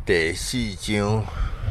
第4章，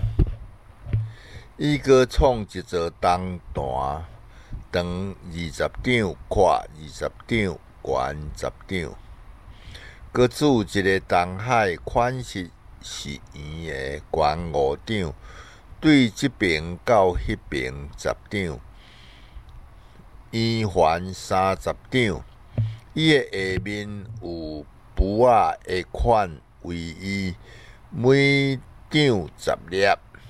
伊阁创一座东坛，长20丈，宽20丈，悬10丈。阁筑一个东海，款式是圆的，悬5丈，对这边到迄边10丈，圆环30丈。伊的下面有浮仔的款为伊每张10粒，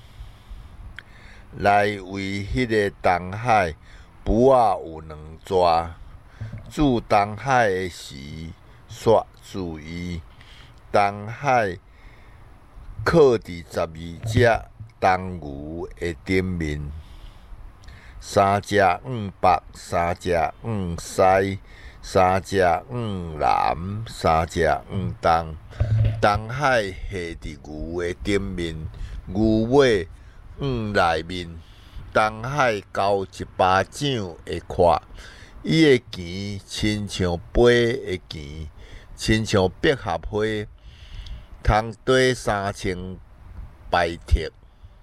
内为迄个东海。浮仔有2逝，注东海的时，煞注意东海靠伫12只东牛的顶面，3只往北，3只往西，3只往南，3只往东。东海下伫牛的顶面，牛尾往内面。东海交18掌的宽，伊的旗亲像飞的旗，亲像百合花，通缀3000摆贴。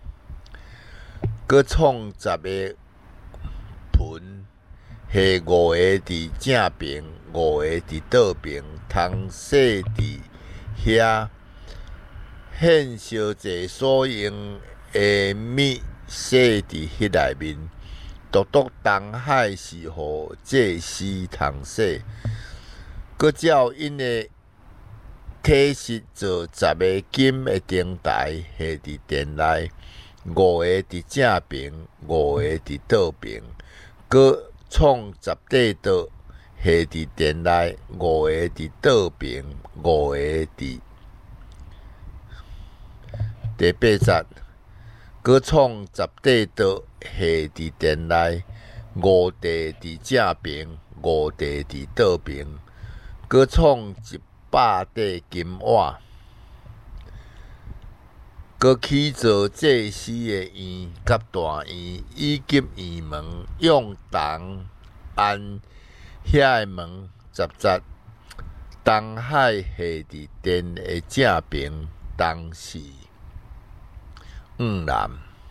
阁创10个盆，下5个伫正边，5个伫倒边，通设伫遐。献烧祭所用的米设伫迄内面，独独东海是互祭司通洗。阁照因的体式做10个金的灯台，下伫殿内，5个伫正边，5个伫倒边。阁创10块桌，下伫殿内，5个伫倒边，5个伫第8节。阁创10块桌，下伫殿内，5块伫正边，5块伫倒边。阁创100块金碗。阁起造祭司的院甲大院，以及院门，用铜安遐的门10节。东海下伫殿的正边，东是往南。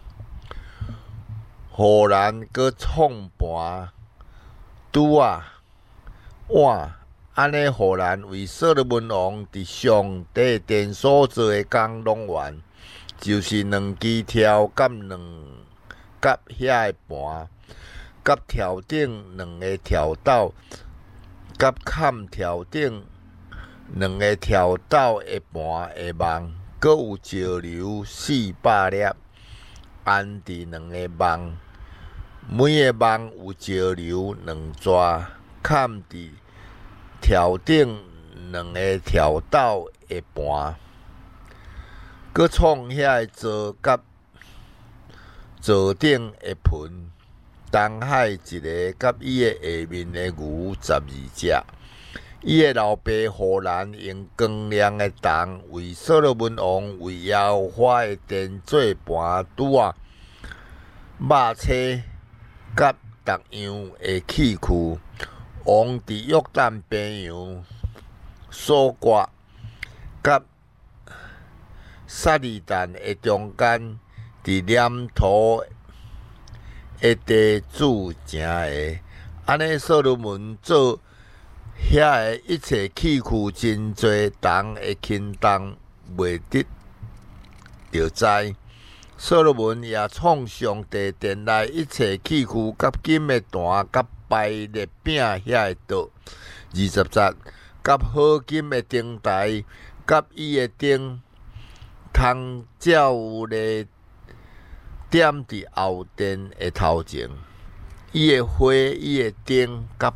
护栏阁创盘、拄仔、碗，安尼护栏为所罗门王伫上帝殿所做的工拢完，就是2枝条甲遐的盘，甲条顶2个条斗，甲坎条顶2个条斗的盘的网，阁有石榴400粒，安伫2个网，每个网有石榴2逝，坎伫条顶2个条斗的盘。阁创遐的座甲座顶的盆，东海一个甲伊的下面的牛12只。伊的老爸护栏用光亮的铜为所罗门王为耶和华的殿做盘拄仔、肉车甲逐样的器具。王伫约旦边洋所割甲撒利但的中间，伫黏土的地主正下。安尼所罗门做遐的一切器具真侪，铜的轻重袂得着知。所罗门也创上帝殿内一切器具，甲金的坛，甲摆列饼遐的桌，20节，甲好金的灯台，甲伊的灯，通照咧点伫后殿的头前。伊的花，伊的灯，甲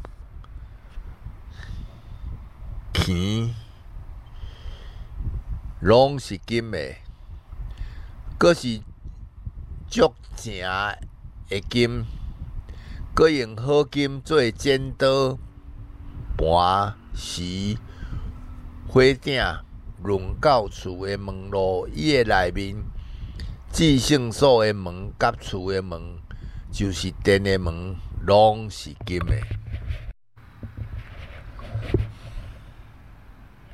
旗，拢是金的，阁是足正的金。阁用好金做剪刀、盘、匙、火鼎，轮到厝的门路。伊的内面，至圣所的门甲厝的门，就是殿的门，拢是金的。